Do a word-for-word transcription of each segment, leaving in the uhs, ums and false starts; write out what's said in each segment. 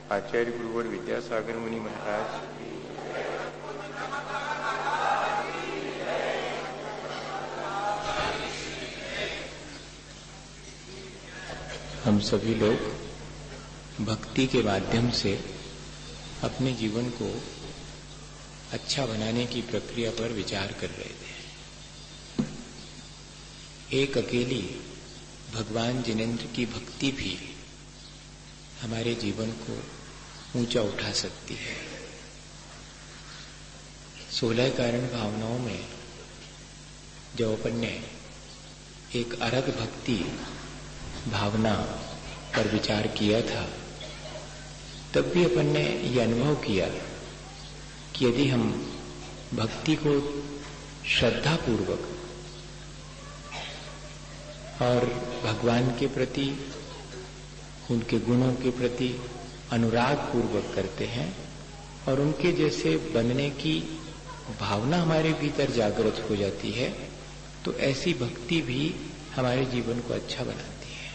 आचार्य गुरुवर विद्यासागर मुनि महाराज, हम सभी लोग भक्ति के माध्यम से अपने जीवन को अच्छा बनाने की प्रक्रिया पर विचार कर रहे थे। एक अकेली भगवान जिनेंद्र की भक्ति भी हमारे जीवन को ऊंचा उठा सकती है। सोलह कारण भावनाओं में जब अपन ने एक अर्घ भक्ति भावना पर विचार किया था, तब भी अपन ने यह अनुभव किया कि यदि हम भक्ति को श्रद्धा पूर्वक और भगवान के प्रति, उनके गुणों के प्रति अनुराग पूर्वक करते हैं और उनके जैसे बनने की भावना हमारे भीतर जागृत हो जाती है, तो ऐसी भक्ति भी हमारे जीवन को अच्छा बनाती है।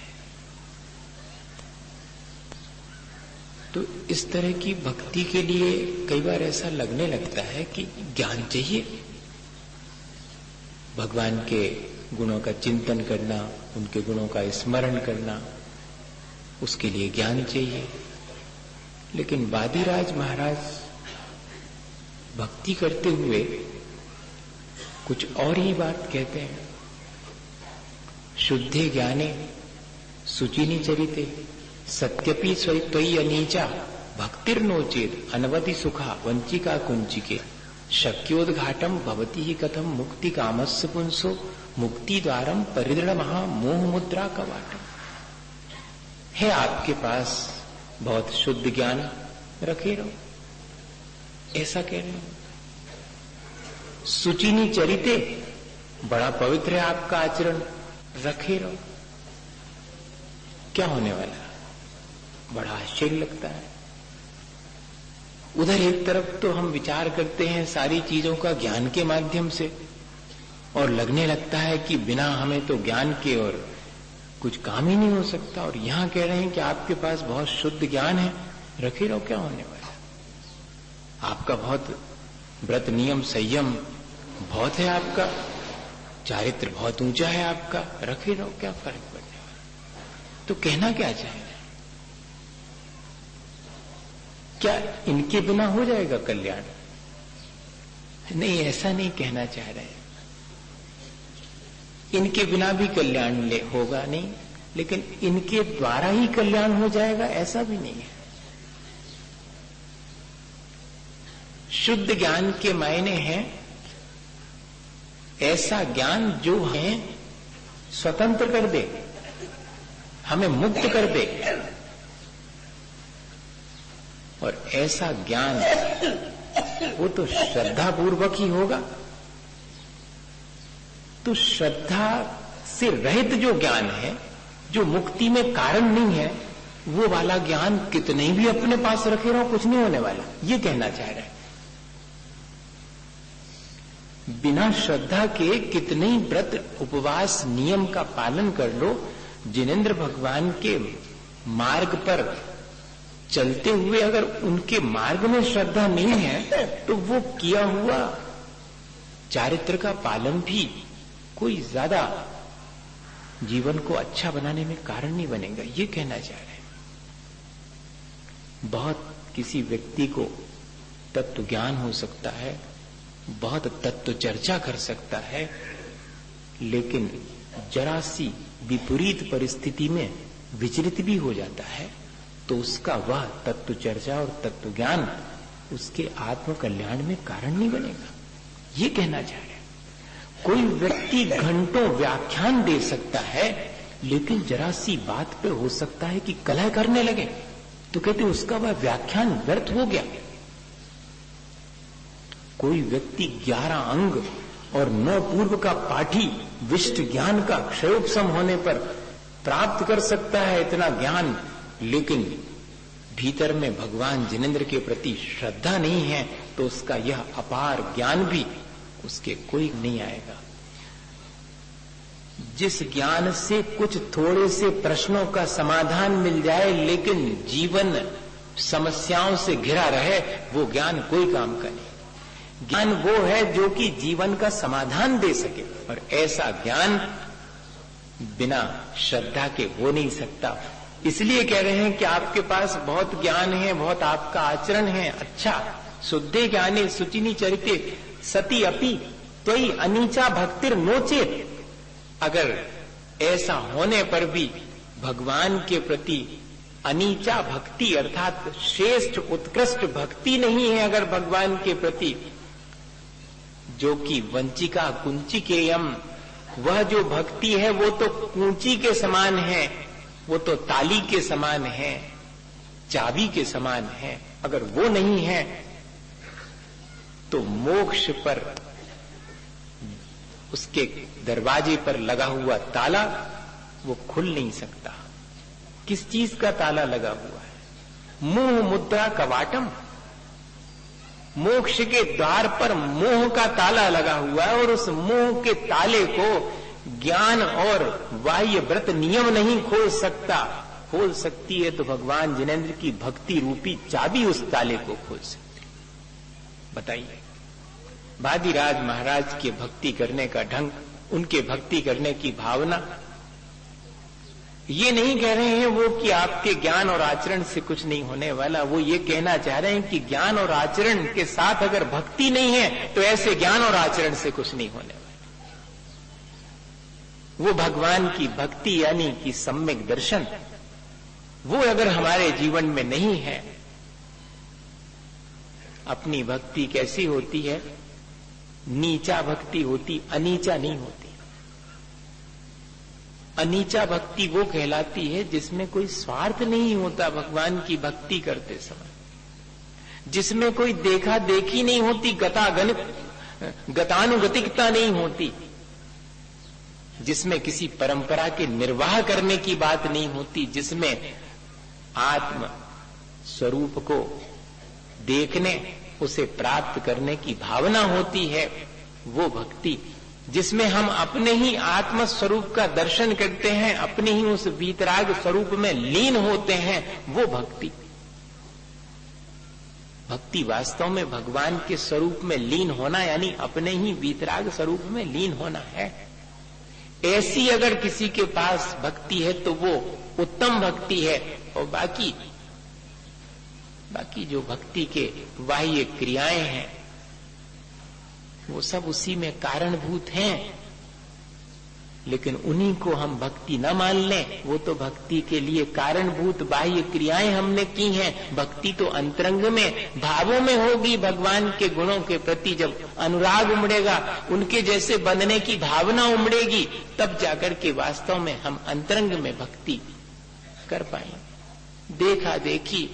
तो इस तरह की भक्ति के लिए कई बार ऐसा लगने लगता है कि ज्ञान चाहिए, भगवान के गुणों का चिंतन करना, उनके गुणों का स्मरण करना, उसके लिए ज्ञान चाहिए। लेकिन वादिराज महाराज भक्ति करते हुए कुछ और ही बात कहते हैं। शुद्धे ज्ञाने सुचिनी चरिते सत्यपि स्वयं अनीचा भक्तिर्नोचेत अनवधि सुखा वंचिका कुंचिके शक्योद्घाटम भवती ही कथम मुक्ति कामस्य पुंसो मुक्ति द्वारम परिदृढ़ महा मोह मुद्रा कवाटम। है आपके पास बहुत शुद्ध ज्ञान, रखे रहो, ऐसा कह रहे हो। सुचिनी चरिते, बड़ा पवित्र है आपका आचरण, रखे रहो। क्या होने वाला? बड़ा आश्चर्य लगता है। उधर एक तरफ तो हम विचार करते हैं सारी चीजों का ज्ञान के माध्यम से, और लगने लगता है कि बिना हमें तो ज्ञान के और कुछ काम ही नहीं हो सकता। और यहां कह रहे हैं कि आपके पास बहुत शुद्ध ज्ञान है, रखे रहो। क्या होने वाला? आपका बहुत व्रत नियम संयम बहुत है, आपका चारित्र बहुत ऊंचा है आपका, रखे रहो, क्या फर्क पड़ने वाला? तो कहना क्या चाह रहे हैं? क्या इनके बिना हो जाएगा कल्याण? नहीं, ऐसा नहीं कहना चाह रहे हैं। इनके बिना भी कल्याण ले होगा नहीं, लेकिन इनके द्वारा ही कल्याण हो जाएगा, ऐसा भी नहीं है। शुद्ध ज्ञान के मायने हैं ऐसा ज्ञान जो हमें स्वतंत्र कर दे, हमें मुक्त कर दे। और ऐसा ज्ञान वो तो श्रद्धा पूर्वक ही होगा। तो श्रद्धा से रहित जो ज्ञान है, जो मुक्ति में कारण नहीं है, वो वाला ज्ञान कितने भी अपने पास रखे रहो, कुछ नहीं होने वाला। ये कहना चाह रहे हैं। बिना श्रद्धा के कितने ही व्रत उपवास नियम का पालन कर लो, जिनेंद्र भगवान के मार्ग पर चलते हुए अगर उनके मार्ग में श्रद्धा नहीं है, तो वो किया हुआ चारित्र का पालन भी कोई ज्यादा जीवन को अच्छा बनाने में कारण नहीं बनेगा। ये कहना चाह रहे हैं। बहुत किसी व्यक्ति को तत्व ज्ञान हो सकता है, बहुत तत्व चर्चा कर सकता है, लेकिन जरा सी विपरीत परिस्थिति में विचलित भी हो जाता है, तो उसका वह तत्व चर्चा और तत्व ज्ञान उसके आत्म कल्याण में कारण नहीं बनेगा। ये कहना चाह रहे हैं। कोई व्यक्ति घंटों व्याख्यान दे सकता है, लेकिन जरा सी बात पे हो सकता है कि कलह करने लगे, तो कहते उसका वह व्याख्यान व्यर्थ हो गया। कोई व्यक्ति ग्यारह अंग और नौ पूर्व का पाठी विशिष्ट ज्ञान का क्षयोपशम होने पर प्राप्त कर सकता है इतना ज्ञान, लेकिन भीतर में भगवान जिनेंद्र के प्रति श्रद्धा नहीं है, तो उसका यह अपार ज्ञान भी उसके कोई नहीं आएगा। जिस ज्ञान से कुछ थोड़े से प्रश्नों का समाधान मिल जाए, लेकिन जीवन समस्याओं से घिरा रहे, वो ज्ञान कोई काम का नहीं। ज्ञान वो है जो कि जीवन का समाधान दे सके, और ऐसा ज्ञान बिना श्रद्धा के हो नहीं सकता। इसलिए कह रहे हैं कि आपके पास बहुत ज्ञान है, बहुत आपका आचरण है अच्छा, शुद्धे ज्ञाने सुचिनी चरिते सती अपि त्वयि अनीचा भक्तिर नोचेत। अगर ऐसा होने पर भी भगवान के प्रति अनीचा भक्ति अर्थात श्रेष्ठ उत्कृष्ट भक्ति नहीं है, अगर भगवान के प्रति, जो कि वंचिका कुंचिकेयम, वह जो भक्ति है वो तो कुंची के समान है, वो तो ताली के समान है, चाबी के समान है। अगर वो नहीं है तो मोक्ष पर उसके दरवाजे पर लगा हुआ ताला वो खुल नहीं सकता। किस चीज का ताला लगा हुआ है? मोह मुद्रा कवाटम, मोक्ष के द्वार पर मोह का ताला लगा हुआ है, और उस मोह के ताले को ज्ञान और बाह्य व्रत नियम नहीं खोल सकता। खोल सकती है तो भगवान जिनेंद्र की भक्ति रूपी चाबी उस ताले को खोल सकती। बताइए, वादिराज महाराज के भक्ति करने का ढंग, उनके भक्ति करने की भावना, ये नहीं कह रहे हैं वो कि आपके ज्ञान और आचरण से कुछ नहीं होने वाला। वो ये कहना चाह रहे हैं कि ज्ञान और आचरण के साथ अगर भक्ति नहीं है तो ऐसे ज्ञान और आचरण से कुछ नहीं होने वाला। वो भगवान की भक्ति यानी कि सम्यक दर्शन, वो अगर हमारे जीवन में नहीं है, अपनी भक्ति कैसी होती है? नीचा भक्ति होती, अनीचा नहीं होती। अनीचा भक्ति वो कहलाती है जिसमें कोई स्वार्थ नहीं होता भगवान की भक्ति करते समय, जिसमें कोई देखा देखी नहीं होती, गतागणित गतानुगतिकता नहीं होती, जिसमें किसी परंपरा के निर्वाह करने की बात नहीं होती, जिसमें आत्म स्वरूप को देखने, उसे प्राप्त करने की भावना होती है, वो भक्ति। जिसमें हम अपने ही आत्म स्वरूप का दर्शन करते हैं, अपने ही उस वीतराग स्वरूप में लीन होते हैं, वो भक्ति। भक्ति वास्तव में भगवान के स्वरूप में लीन होना यानी अपने ही वीतराग स्वरूप में लीन होना है। ऐसी अगर किसी के पास भक्ति है तो वो उत्तम भक्ति है। और बाकी बाकी जो भक्ति के बाह्य क्रियाएं हैं वो सब उसी में कारणभूत हैं, लेकिन उन्हीं को हम भक्ति न मान लें। वो तो भक्ति के लिए कारणभूत बाह्य क्रियाएं हमने की हैं। भक्ति तो अंतरंग में, भावों में होगी। भगवान के गुणों के प्रति जब अनुराग उमड़ेगा, उनके जैसे बनने की भावना उमड़ेगी, तब जाकर के वास्तव में हम अंतरंग में भक्ति कर पाएंगे। देखा देखी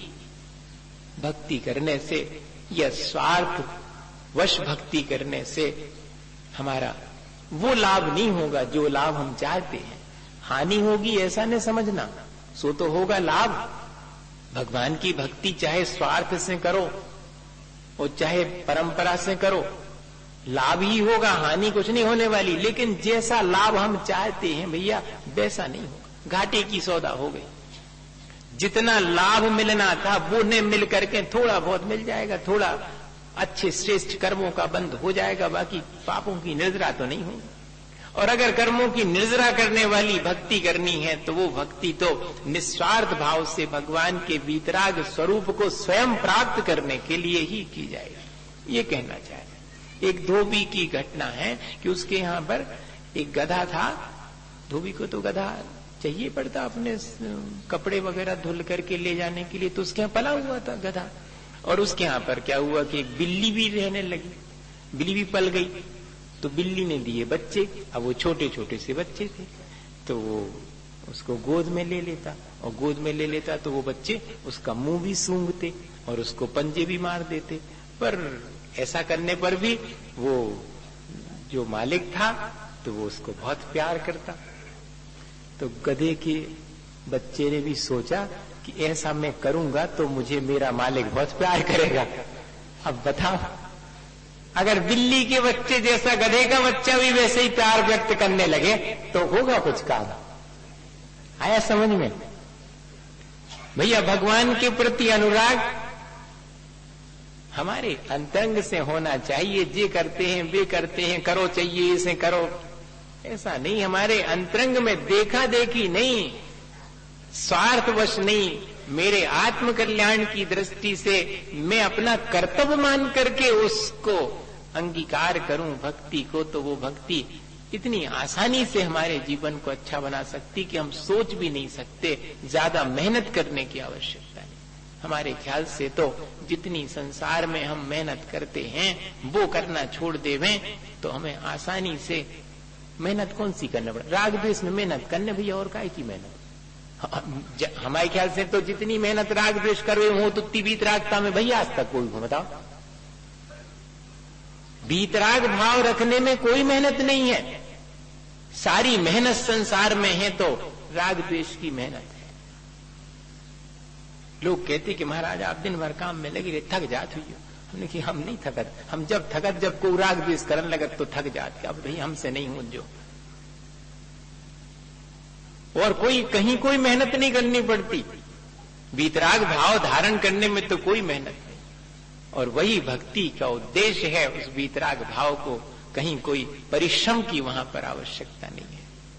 भक्ति करने से या स्वार्थ वश भक्ति करने से हमारा वो लाभ नहीं होगा जो लाभ हम चाहते हैं। हानि होगी ऐसा नहीं समझना, सो तो होगा लाभ। भगवान की भक्ति चाहे स्वार्थ से करो और चाहे परंपरा से करो, लाभ ही होगा, हानि कुछ नहीं होने वाली। लेकिन जैसा लाभ हम चाहते हैं भैया वैसा नहीं होगा, घाटे की सौदा हो गई। जितना लाभ मिलना था वो ने मिल करके थोड़ा बहुत मिल जाएगा, थोड़ा अच्छे श्रेष्ठ कर्मों का बंद हो जाएगा, बाकी पापों की निर्जरा तो नहीं होगी। और अगर कर्मों की निर्जरा करने वाली भक्ति करनी है तो वो भक्ति तो निस्वार्थ भाव से भगवान के वीतराग स्वरूप को स्वयं प्राप्त करने के लिए ही की जाएगी। ये कहना चाहे। एक धोबी की घटना है कि उसके यहाँ पर एक गधा था। धोबी को तो गधा चाहिए पड़ता अपने कपड़े वगैरह धुल करके ले जाने के लिए, तो उसके यहाँ पला हुआ था गधा। और उसके यहाँ पर क्या हुआ कि एक बिल्ली भी रहने लगी, बिल्ली भी पल गई। तो बिल्ली ने दिए बच्चे, अब वो छोटे छोटे से बच्चे थे, तो वो उसको गोद में ले लेता, और गोद में ले लेता तो वो बच्चे उसका मुंह भी सूंघते और उसको पंजे भी मार देते। पर ऐसा करने पर भी वो जो मालिक था तो वो उसको बहुत प्यार करता। तो गधे के बच्चे ने भी सोचा कि ऐसा मैं करूंगा तो मुझे मेरा मालिक बहुत प्यार करेगा। अब बताओ, अगर बिल्ली के बच्चे जैसा गधे का बच्चा भी वैसे ही प्यार व्यक्त करने लगे तो होगा कुछ काम। आया समझ में? भैया भगवान के प्रति अनुराग हमारे अंतरंग से होना चाहिए। जे करते हैं वे करते हैं, करो चाहिए इसे करो, ऐसा नहीं। हमारे अंतरंग में देखा देखी नहीं, स्वार्थवश नहीं, मेरे आत्म कल्याण की दृष्टि से मैं अपना कर्तव्य मान करके उसको अंगीकार करूं भक्ति को, तो वो भक्ति इतनी आसानी से हमारे जीवन को अच्छा बना सकती कि हम सोच भी नहीं सकते। ज्यादा मेहनत करने की आवश्यकता नहीं। हमारे ख्याल से तो जितनी संसार में हम मेहनत करते हैं वो करना छोड़ देवें तो हमें आसानी से मेहनत कौन सी करना पड़े। राग द्वेष में मेहनत करने भैया और काय की मेहनत। हमारे ख्याल से तो जितनी मेहनत राग द्वेष कर रहे हो तो वीतरागता में भैया आज तक कोई बताओ। वीतराग भाव रखने में कोई मेहनत नहीं है। सारी मेहनत संसार में है तो राग द्वेष की मेहनत है। लोग कहते कि महाराज आप दिन भर काम में लगे रहे, थक जात हुई हो। हमने कि हम नहीं थकत, हम जब थकत जब कोई राग द्वेष करने लगत तो थक जाते। अब भाई हमसे नहीं हो जो, और कोई कहीं कोई मेहनत नहीं करनी पड़ती। वीतराग भाव धारण करने में तो कोई मेहनत नहीं, और वही भक्ति का उद्देश्य है। उस वीतराग भाव को कहीं कोई परिश्रम की वहां पर आवश्यकता नहीं है।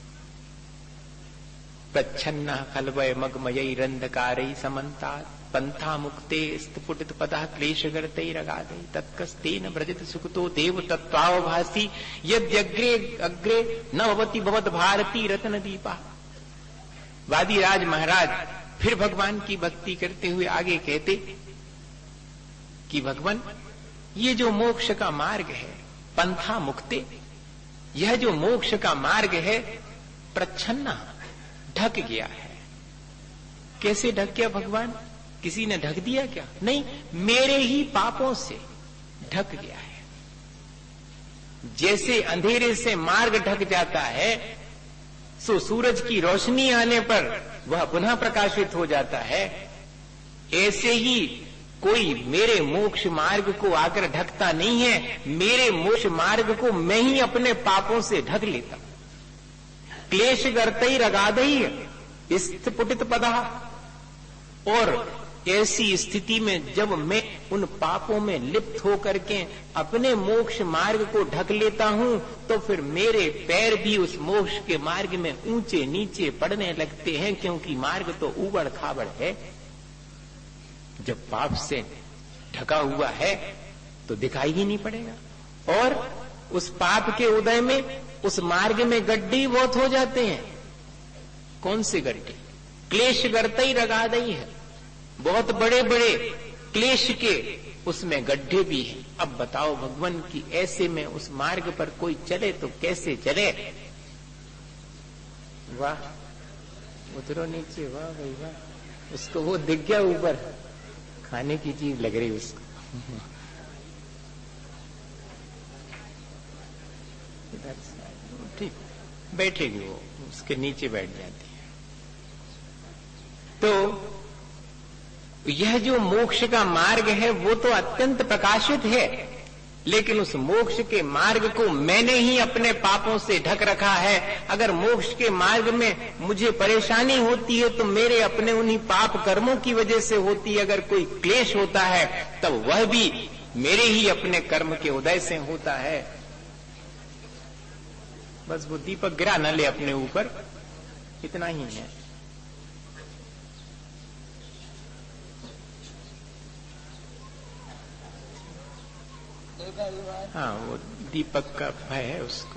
प्रच्छन्ना खलवय मगमयी रंधकारई समन्तात् पंथा मुक्ते स्फुटित पदा क्लेशगर्तई रगादई तत्कस्तेन व्रजित सुखतो देव तत्वावभासी यद्यग्रे अग्रे न भवति भवत भारती रत्न दीपा। वादिराज महाराज फिर भगवान की भक्ति करते हुए आगे कहते कि भगवान ये जो मोक्ष का मार्ग है पंथा मुक्ते, यह जो मोक्ष का मार्ग है प्रच्छन्ना ढक गया है। कैसे ढक गया भगवान? किसी ने ढक दिया क्या? नहीं, मेरे ही पापों से ढक गया है। जैसे अंधेरे से मार्ग ढक जाता है सो सूरज की रोशनी आने पर वह पुनः प्रकाशित हो जाता है, ऐसे ही कोई मेरे मोक्ष मार्ग को आकर ढकता नहीं है। मेरे मोक्ष मार्ग को मैं ही अपने पापों से ढक लेता हूं। क्लेश गर्तई रगादई स्फुटित पदा, और ऐसी स्थिति में जब मैं उन पापों में लिप्त होकर के अपने मोक्ष मार्ग को ढक लेता हूं तो फिर मेरे पैर भी उस मोक्ष के मार्ग में ऊंचे नीचे पड़ने लगते हैं, क्योंकि मार्ग तो उबड़ खाबड़ है। जब पाप से ढका हुआ है तो दिखाई ही नहीं पड़ेगा, और उस पाप के उदय में उस मार्ग में गड्ढे बहुत हो जाते हैं। कौन से गड्ढे? क्लेश गर्तई रगादई है, बहुत बड़े बड़े क्लेश के उसमें गड्ढे भी हैं। अब बताओ भगवान की ऐसे में उस मार्ग पर कोई चले तो कैसे चले? वाह, उतरो नीचे, वाह भाई वाह। उसको वो दिख गया ऊपर, खाने की चीज लग रही उसको। ठीक बैठेगी वो, उसके नीचे बैठ जाती है। तो यह जो मोक्ष का मार्ग है वो तो अत्यंत प्रकाशित है, लेकिन उस मोक्ष के मार्ग को मैंने ही अपने पापों से ढक रखा है। अगर मोक्ष के मार्ग में मुझे परेशानी होती है तो मेरे अपने उन्हीं पाप कर्मों की वजह से होती है। अगर कोई क्लेश होता है तब वह भी मेरे ही अपने कर्म के उदय से होता है। बस वो दीपक गिरा न ले अपने ऊपर, इतना ही है। हाँ, वो दीपक का भय है उसको।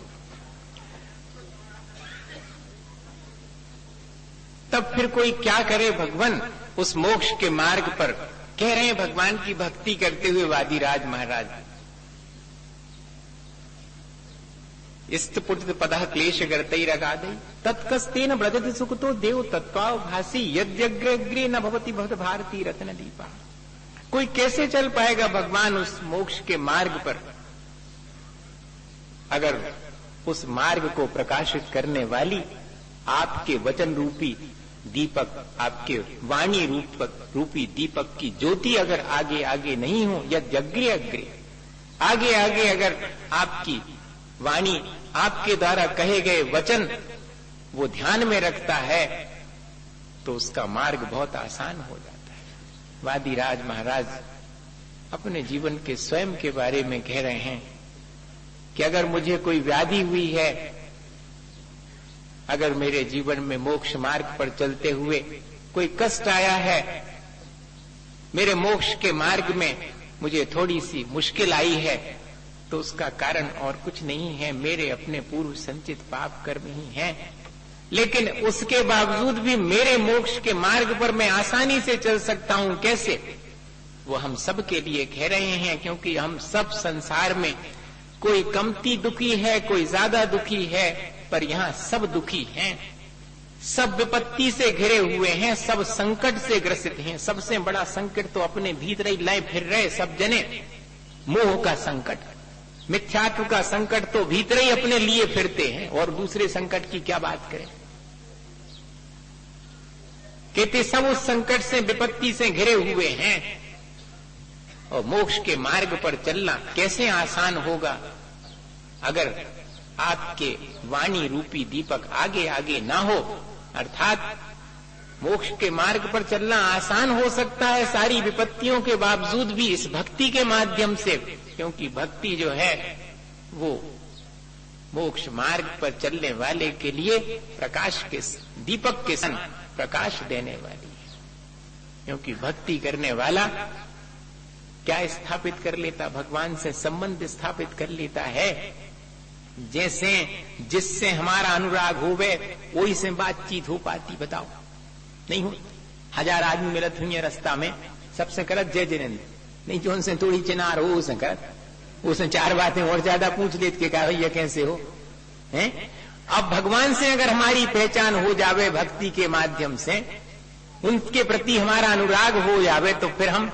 तब फिर कोई क्या करे भगवान उस मोक्ष के मार्ग पर? कह रहे हैं भगवान की भक्ति करते हुए वादिराज महाराज, स्तपुटित पदः क्लेश गर्तई रगादई तत्कस्तेन व्रजति सुखतो देव तत्वावभासी यद्यग्रे न भवति भवत भारती रत्न दीपा। कोई कैसे चल पाएगा भगवान उस मोक्ष के मार्ग पर अगर उस मार्ग को प्रकाशित करने वाली आपके वचन रूपी दीपक, आपके वाणी रूपक रूपी दीपक की ज्योति अगर आगे आगे नहीं हो, यद्यग्रे अग्रे आगे आगे अगर आपकी वाणी, आपके द्वारा कहे गए वचन वो ध्यान में रखता है, तो उसका मार्ग बहुत आसान हो जाता है। वादिराज महाराज अपने जीवन के स्वयं के बारे में कह रहे हैं कि अगर मुझे कोई व्याधि हुई है, अगर मेरे जीवन में मोक्ष मार्ग पर चलते हुए कोई कष्ट आया है, मेरे मोक्ष के मार्ग में मुझे थोड़ी सी मुश्किल आई है, तो उसका कारण और कुछ नहीं है, मेरे अपने पूर्व संचित पाप कर्म ही हैं। लेकिन उसके बावजूद भी मेरे मोक्ष के मार्ग पर मैं आसानी से चल सकता हूं। कैसे? वो हम सब के लिए कह रहे हैं, क्योंकि हम सब संसार में कोई कमती दुखी है, कोई ज्यादा दुखी है, पर यहाँ सब दुखी हैं, सब विपत्ति से घिरे हुए हैं, सब संकट से ग्रसित हैं। सबसे बड़ा संकट तो अपने भीतर ही लय फिर रहे सब जने, मोह का संकट, मिथ्यात्व का संकट तो भीतर ही अपने लिए फिरते हैं, और दूसरे संकट की क्या बात करें। कहते सब उस संकट से, विपत्ति से घिरे हुए हैं, और मोक्ष के मार्ग पर चलना कैसे आसान होगा अगर आपके वाणी रूपी दीपक आगे आगे ना हो। अर्थात मोक्ष के मार्ग पर चलना आसान हो सकता है सारी विपत्तियों के बावजूद भी इस भक्ति के माध्यम से, क्योंकि भक्ति जो है वो मोक्ष मार्ग पर चलने वाले के लिए प्रकाश के दीपक के सन प्रकाश देने वाली है। क्योंकि भक्ति करने वाला क्या स्थापित कर लेता? भगवान से संबंध स्थापित कर लेता है। जैसे जिससे हमारा अनुराग होवे वही से बातचीत हो पाती, बताओ? नहीं हो। हजार आदमी मिलत हुई है रास्ता में, सबसे करत जय जिनेन्द्र, नहीं जो उनसे थोड़ी चिनार हो उसे करत, उसने चार बातें और ज्यादा पूछ लेते कि क्या भैया कैसे हो हैं। अब भगवान से अगर हमारी पहचान हो जावे भक्ति के माध्यम से, उनके प्रति हमारा अनुराग हो जावे, तो फिर हम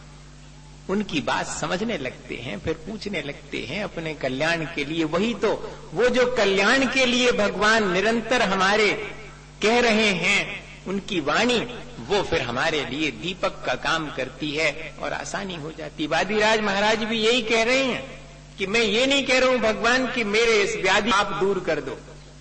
उनकी बात समझने लगते हैं, फिर पूछने लगते हैं अपने कल्याण के लिए। वही तो वो जो कल्याण के लिए भगवान निरंतर हमारे कह रहे हैं, उनकी वाणी वो फिर हमारे लिए दीपक का काम करती है और आसानी हो जाती। वादिराज महाराज भी यही कह रहे हैं कि मैं ये नहीं कह रहा हूं भगवान कि मेरे इस व्याधि आप दूर कर दो,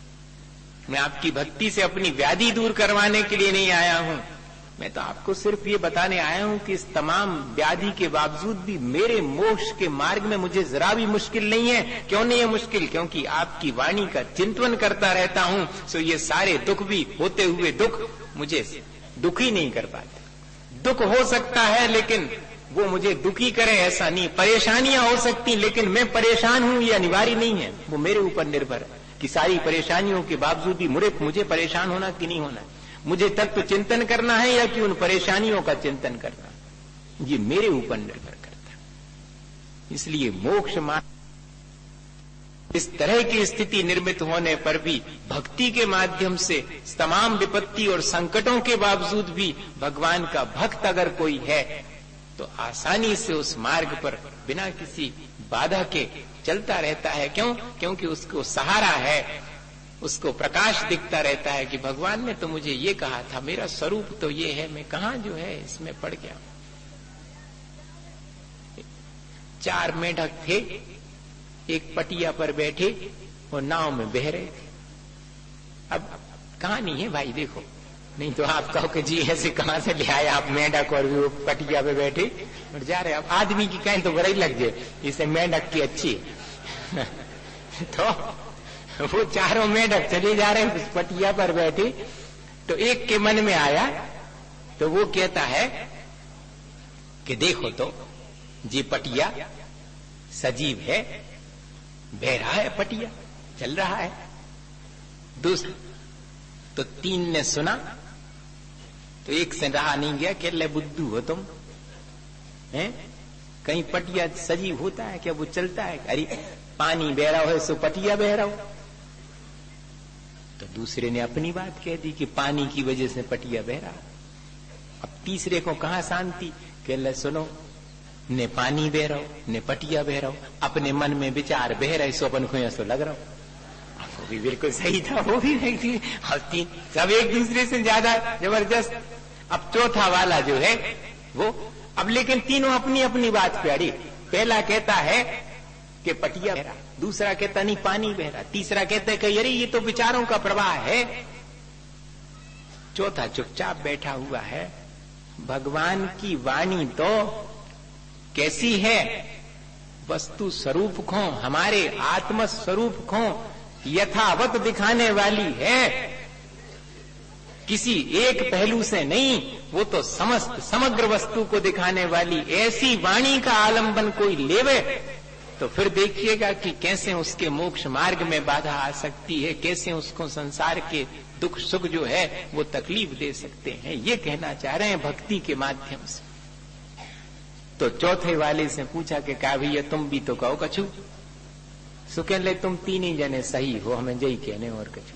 मैं आपकी भक्ति से अपनी व्याधि दूर करवाने के लिए नहीं आया हूं, मैं तो आपको सिर्फ ये बताने आया हूं कि इस तमाम व्याधि के बावजूद भी मेरे मोक्ष के मार्ग में मुझे जरा भी मुश्किल नहीं है। क्यों नहीं है मुश्किल? क्योंकि आपकी वाणी का चिंतन करता रहता हूं, सो ये सारे दुख भी होते हुए दुख मुझे दुखी नहीं कर पाते। दुख हो सकता है लेकिन वो मुझे दुखी करे ऐसा नहीं। परेशानियां हो सकती लेकिन मैं परेशान हूं ये अनिवार्य नहीं है, वो मेरे ऊपर निर्भर है कि सारी परेशानियों के बावजूद भी मुझे मुझे परेशान होना कि नहीं होना, मुझे तत्व चिंतन करना है या कि उन परेशानियों का चिंतन करना, ये मेरे ऊपर निर्भर करता है। इसलिए मोक्ष मार्ग इस तरह की स्थिति निर्मित होने पर भी भक्ति के माध्यम से तमाम विपत्ति और संकटों के बावजूद भी भगवान का भक्त अगर कोई है तो आसानी से उस मार्ग पर बिना किसी बाधा के चलता रहता है। क्यों? क्योंकि उसको सहारा है, उसको प्रकाश दिखता रहता है कि भगवान ने तो मुझे ये कहा था, मेरा स्वरूप तो ये है, मैं कहां जो है इसमें पड़ गया। चार मेढक थे, एक पटिया पर बैठे और नाव में बह रहे थे। अब कहानी है भाई, देखो, नहीं तो आप कहो कि जी ऐसे कहां से ले आए आप मेढक और वो पटिया पे बैठे और जा रहे। अब आदमी की कहें तो बुराई लग जाए, इसे मेढक की अच्छी तो वो चारों मेढक चले जा रहे हैं उस पटिया पर बैठे, तो एक के मन में आया तो वो कहता है कि देखो तो जी पटिया सजीव है, बह रहा है, पटिया चल रहा है। दूसरा तो तीन ने सुना तो एक से रहा नहीं गया, कह ले बुद्धू हो तुम, हैं? कहीं पटिया सजीव होता है क्या? वो चलता है? अरे पानी बह रहा हो सो पटिया बह रहा हो। तो दूसरे ने अपनी बात कह दी कि पानी की वजह से पटिया बह रहा। अब तीसरे को कहां शांति? कह ले सुनो, ने पानी बह रहा हो ने पटिया बह रहा हो, अपने मन में विचार बह रहे सो अपन को ऐसा लग रहा हो। वो भी बिल्कुल सही था, वो भी नहीं, तीन सब एक दूसरे से ज्यादा जबरदस्त। अब चौथा वाला जो है वो, अब लेकिन तीनों अपनी अपनी बात पे अड़ी। पहला कहता है कि पटिया बह रहा, दूसरा कहता नहीं पानी बह रहा, तीसरा कहता है कि अरे ये तो विचारों का प्रवाह है। चौथा चुपचाप बैठा हुआ है। भगवान की वाणी तो कैसी है? वस्तु स्वरूप को, हमारे आत्म स्वरूप को यथावत दिखाने वाली है, किसी एक पहलू से नहीं, वो तो समस्त समग्र वस्तु को दिखाने वाली ऐसी वाणी का आलंबन कोई लेवे तो फिर देखिएगा कि कैसे उसके मोक्ष मार्ग में बाधा आ सकती है, कैसे उसको संसार के दुख सुख जो है वो तकलीफ दे सकते हैं। ये कहना चाह रहे हैं भक्ति के माध्यम से। तो चौथे वाले से पूछा कि का भैया तुम भी तो कहो कछु। सो कह ले तुम तीन ही जने सही हो, हमें जई कहने और कछु।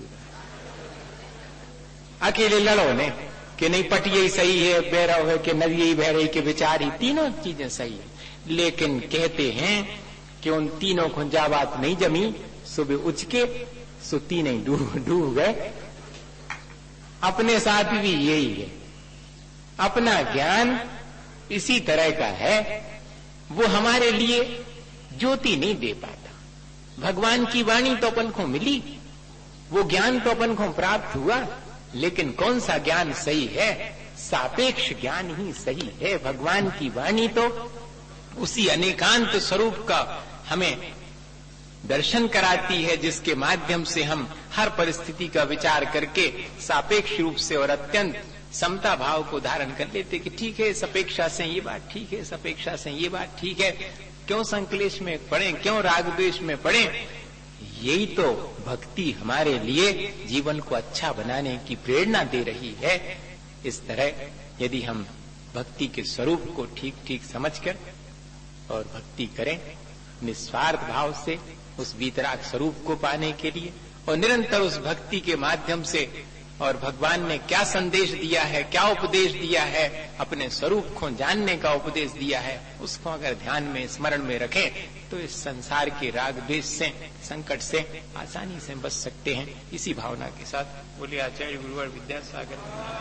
अकेले लड़ो ने कि नहीं पटिए ही सही है, बैरव है कि नदिये ही बह रही, के विचार ही, तीनों चीजें सही है। लेकिन कहते हैं कि उन तीनों को जा बात नहीं जमी, सुबह उचके सो तीन ही डूब डूब गए। अपने साथ भी यही है, अपना ज्ञान इसी तरह का है, वो हमारे लिए ज्योति नहीं दे पाता। भगवान की वाणी तो अपन को मिली, वो ज्ञान तो अपन को प्राप्त हुआ, लेकिन कौन सा ज्ञान सही है? सापेक्ष ज्ञान ही सही है। भगवान की वाणी तो उसी अनेकांत स्वरूप का हमें दर्शन कराती है, जिसके माध्यम से हम हर परिस्थिति का विचार करके सापेक्ष रूप से और अत्यंत समता भाव को धारण कर लेते कि ठीक है, सपेक्षा से ये बात ठीक है, सपेक्षा से ये बात ठीक है, क्यों संकलेश में पड़े, क्यों राग द्वेष में पड़े। यही तो भक्ति हमारे लिए जीवन को अच्छा बनाने की प्रेरणा दे रही है। इस तरह यदि हम भक्ति के स्वरूप को ठीक ठीक समझकर और भक्ति करें निस्वार्थ भाव से उस वीतराग स्वरूप को पाने के लिए, और निरंतर उस भक्ति के माध्यम से, और भगवान ने क्या संदेश दिया है, क्या उपदेश दिया है, अपने स्वरूप को जानने का उपदेश दिया है, उसको अगर ध्यान में स्मरण में रखें तो इस संसार के राग द्वेष से, संकट से आसानी से बच सकते हैं। इसी भावना के साथ बोले आचार्य गुरुवर विद्यासागर।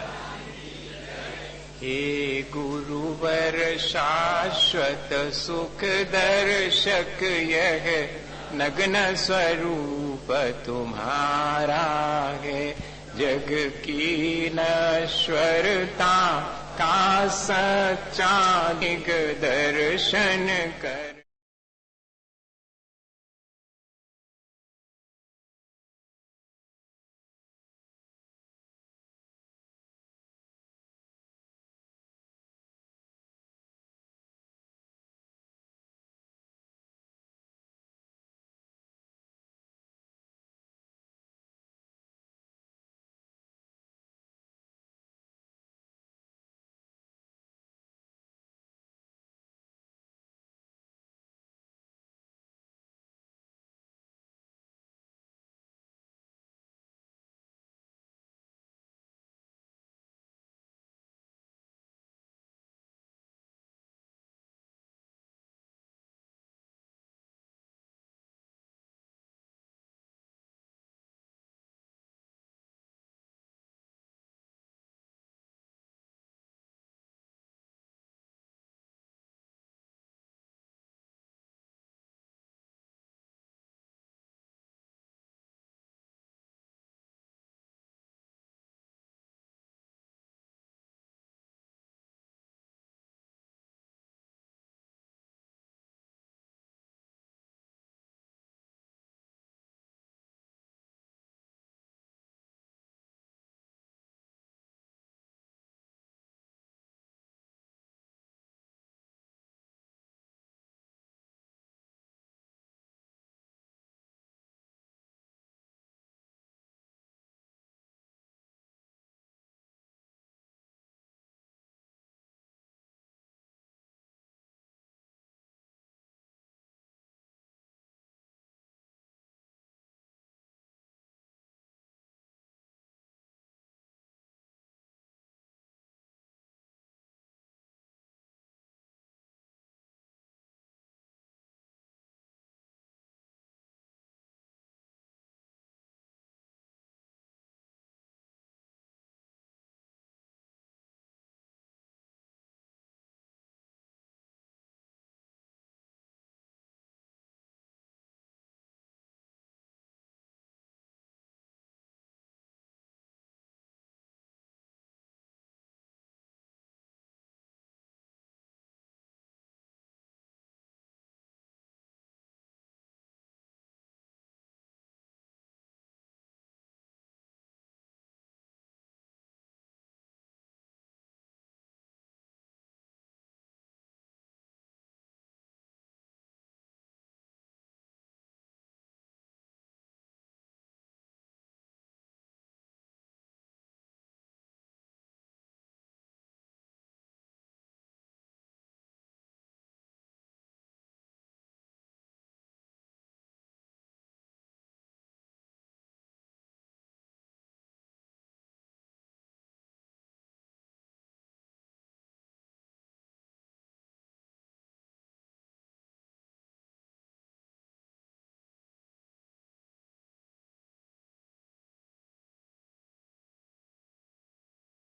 हे गुरुवर शाश्वत सुख दर्शक, यह नग्न स्वरूप तुम्हारा है, जग की नश्वरता का सच्चा दिग्दर्शन कर।